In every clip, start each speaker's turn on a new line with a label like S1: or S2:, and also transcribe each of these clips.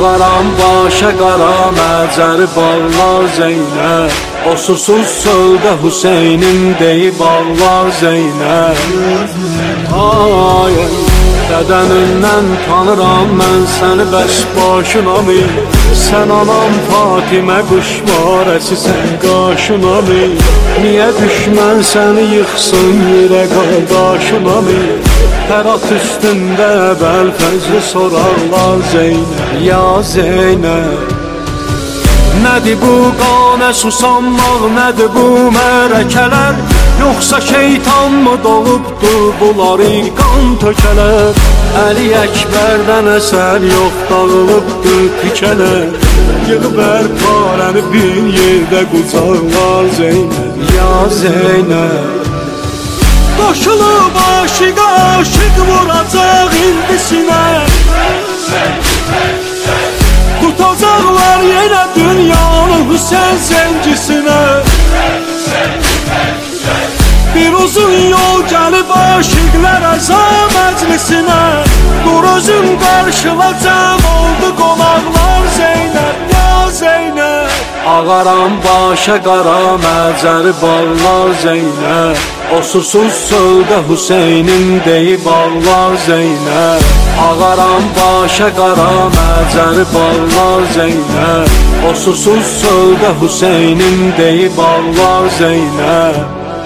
S1: Ağaram başa qara məcəri ballar Zeynəb, o susuz söldə Hüseynim deyib Allah Zeynəb. Ay, bədənindən tanıram mən səni bəs başına mı? Sən anam Fatimə quşvarəsi sən qaşına mı? Niyə düşmən səni yıxsın yerə qardaşına mı? Hərat üstündə bəl fəzli sorarlar Zeynəb, ya Zeynəb. Nədir bu qanə susanmaq, nədir bu mərəkələr? Yoxsa şeytan mı dolubdur bunları qan tökələr? Əli Əkbərdən əsər yox dağılıbdır tikələr. Yığıb ərparəni bir yerdə qucaqlar Zeynəb, ya Zeynəb. Qoşulub aşiqə aşiq vuracaq indi sinə. Tutacaqlar yenə dünyanı Hüseyn zəngisinə. Bir uzun yol gəlib aşiqlər əza məclisinə. Dur özüm qarşıla cəm oldu qonaqlar Zeynəb, ya Zeynəb. Ağaram başa qara məcəri ballar Zeynəb, o susuz söldə Hüseynim deyib Allah Zeynəb. Ağaram başa qara məcəri ballar Zeynəb, o susuz söldə Hüseynim deyib Allah Zeynəb.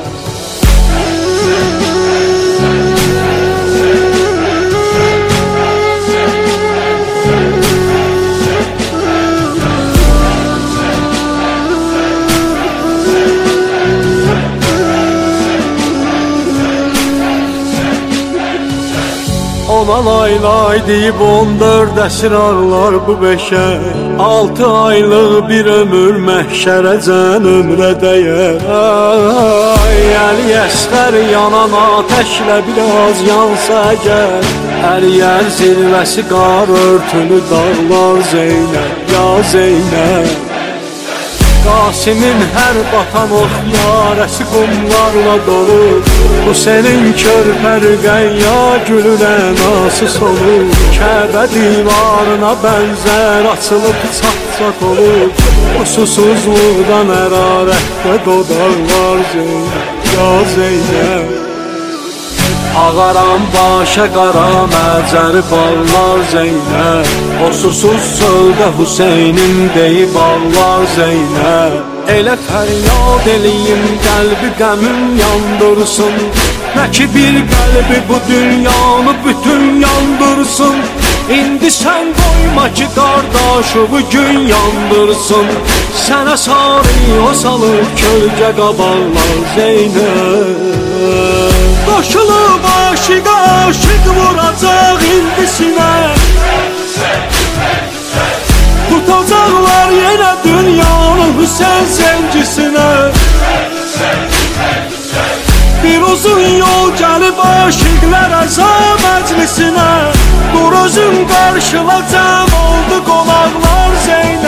S1: Ona lay lay deyib 14 əsir ağlar bu beşər. 6 aylıq bir ömür məhşərəcən ömrə dəyər. Ay, Əli Əsqər yanan ateşlə biraz yansa əgər. Əriyər zirvəsi qar örtülü dağlar Zeynəb, ya Zeynəb. Qasimin hər batan ox yarəsi qumlarla dolu. Bu senin körpər qayya gülünə nasıl solur? Kəbə divarına bənzər açılıb çat-çat olur. Bu susuzluqdan ərarətdə dodaqlar Zeynəb, ya Zeynəb. Ağaram başa qara məcəri ballar Zeynəb, o susuz söldə Hüseynim deyib Allah Zeynəb. Elə fəryad eləyim qəlbi qəmim yandırsın. Nə ki bir qəlbi bu dünyanı bütün yandırsın. İndi sən qoyma ki qardaşı bu gün yandırsın. Sənə sarı o salır kölgə qabarlar Zeynəb. Qoşulub aşiqə aşiq vuracaq indi sinə. Tutacaqlar yenə dünyanı Hüseyn zəngisinə. Bir uzun yol gəlib aşiqlər əza məclisinə. Dur özüm qarşıla cəm oldu qonaqlar Zeynəb.